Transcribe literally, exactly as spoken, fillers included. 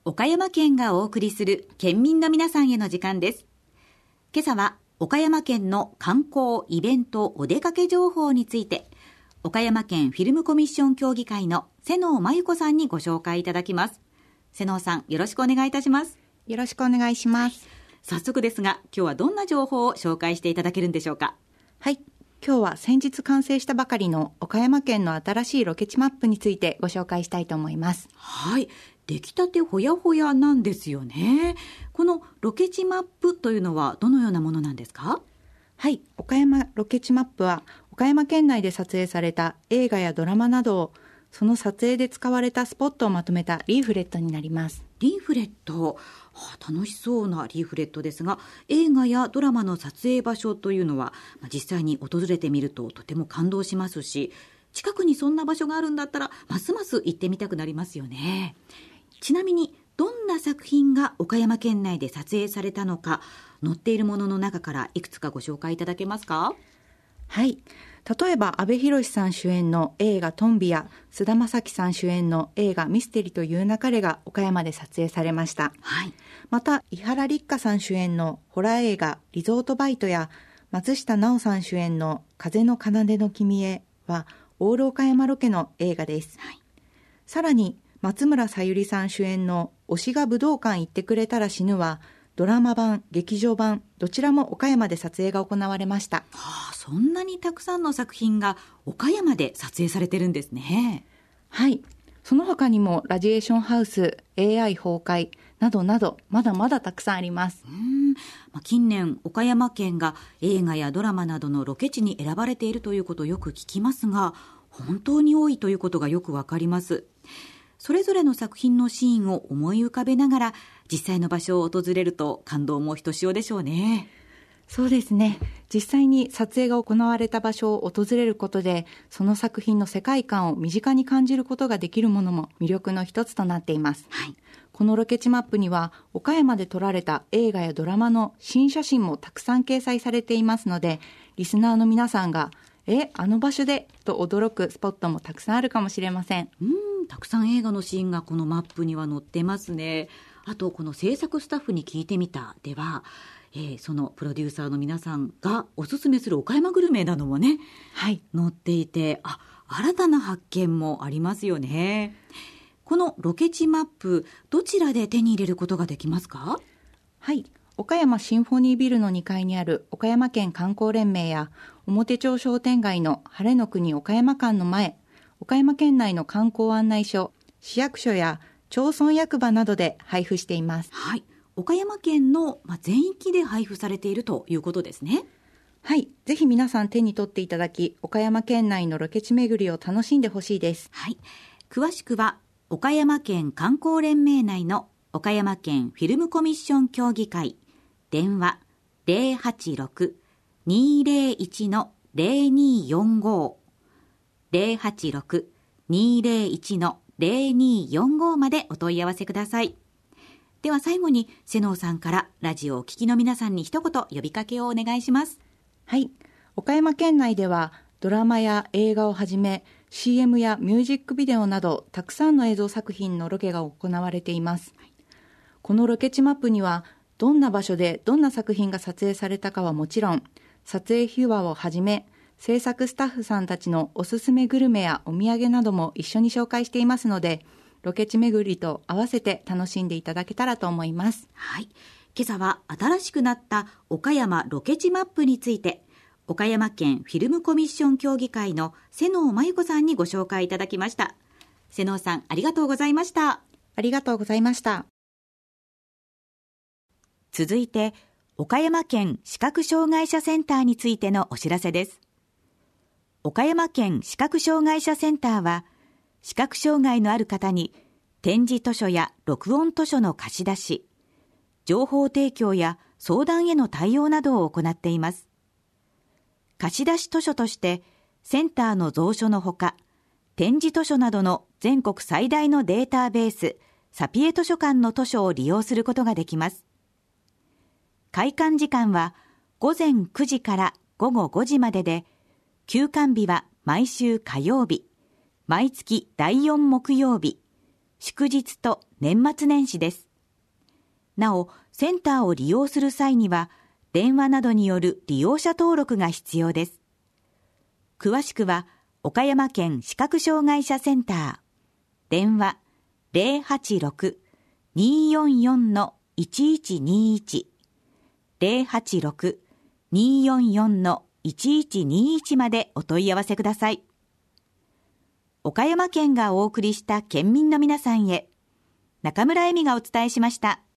岡山県がお送りする県民の皆さんへの時間です。今朝は岡山県の観光、イベント、お出かけ情報について、岡山県フィルムコミッション協議会の瀬能真由子さんにご紹介いただきます。瀬能さん、よろしくお願いいたします。 よろしくお願いします。 早速ですが、今日はどんな情報を紹介していただけるんでしょうか。 はい、今日は先日完成したばかりの岡山県の新しいロケ地マップについてご紹介したいと思います。 はい、出来たてほやほやなんですよね。このロケ地マップというのはどのようなものなんですか？ はい、岡山ロケ地マップは岡山県内で撮影された映画やドラマなどを、その撮影で使われたスポットをまとめたリーフレットになります。 リーフレット、はあ、楽しそうなリーフレットですが、映画やドラマの撮影場所というのは、まあ、実際に訪れてみるととても感動しますし、近くにそんな場所があるんだったらますます行ってみたくなりますよね。ちなみにどんな作品が岡山県内で撮影されたのか、載っているものの中からいくつかご紹介いただけますか？ はい、例えば阿部寛さん主演の映画トンビや菅田将暉さん主演の映画ミステリという流れが岡山で撮影されました。 はい、 また伊原六花さん主演のホラー映画リゾートバイトや松下奈緒さん主演の風の奏での君へはオール岡山ロケの映画です。はい、さらに松村沙友理さん主演の推しが武道館行ってくれたら死ぬはドラマ版、劇場版、どちらも岡山で撮影が行われました。 はあ、そんなにたくさんの作品が岡山で撮影されてるんですね。 はい、その他にもラジエーションハウス、エーアイ 崩壊などなど、まだまだたくさんあります。 うーん、まあ、近年岡山県が映画やドラマなどのロケ地に選ばれているということをよく聞きますが、本当に多いということがよくわかります。それぞれの作品のシーンを思い浮かべながら実際の場所を訪れると感動もひとしおでしょうね。 そうですね。実際に撮影が行われた場所を訪れることで、その作品の世界観を身近に感じることができるものも魅力の一つとなっています。 はい、 このロケ地マップには岡山で撮られた映画やドラマの新写真もたくさん掲載されていますので、リスナーの皆さんがえ、あの場所でと驚くスポットもたくさんあるかもしれません。 うーん、たくさん映画のシーンがこのマップには載ってますね。あとこの制作スタッフに聞いてみたでは、えー、そのプロデューサーの皆さんがおすすめする岡山グルメなどもね、 はい、 載っていて、あ、新たな発見もありますよね。このロケ地マップ、どちらで手に入れることができますか？ はい、岡山シンフォニービルのにかいにある岡山県観光連盟や表町商店街の晴れの国岡山館の前、岡山県内の観光案内所、市役所や町村役場などで配布しています。 はい、岡山県の全域で配布されているということですね。 はい、ぜひ皆さん手に取っていただき、岡山県内のロケ地巡りを楽しんでほしいです。 はい、詳しくは岡山県観光連盟内の岡山県フィルムコミッション協議会、電話 ゼロはちろく にーぜろいち の ゼロにーよんご ゼロはちろく にーぜろいち の ゼロにーよんご までお問い合わせください。では最後に瀬能さんからラジオをお聞きの皆さんに一言呼びかけをお願いします。 はい、岡山県内ではドラマや映画をはじめ シーエム やミュージックビデオなどたくさんの映像作品のロケが行われています。このロケ地マップにはどんな場所でどんな作品が撮影されたかはもちろん、撮影秘話をはじめ制作スタッフさんたちのおすすめグルメやお土産なども一緒に紹介していますので、ロケ地巡りと合わせて楽しんでいただけたらと思います。 はい、今朝は新しくなった岡山ロケ地マップについて、岡山県フィルムコミッション協議会の瀬能真由子さんにご紹介いただきました。瀬能さん、ありがとうございました。 ありがとうございました。 続いて岡山県視覚障害者センターについてのお知らせです。岡山県視覚障害者センターは、視覚障害のある方に点字図書や録音図書の貸し出し、情報提供や相談への対応などを行っています。貸し出し図書としてセンターの蔵書のほか、点字図書などの全国最大のデータベースサピエ図書館の図書を利用することができます。開館時間はごぜんくじからごごごじまでで、休館日は毎週火曜日、毎月だいよん木曜日、 祝日と年末年始です。なお、センターを利用する際には、電話などによる利用者登録が必要です。詳しくは、岡山県視覚障害者センター、電話 ゼロはちろく にーよんよん いちいちにいち ゼロはちろく にーよんよん いちいちにいちまでお問い合わせください。岡山県がお送りした県民の皆さんへ、中村恵美がお伝えしました。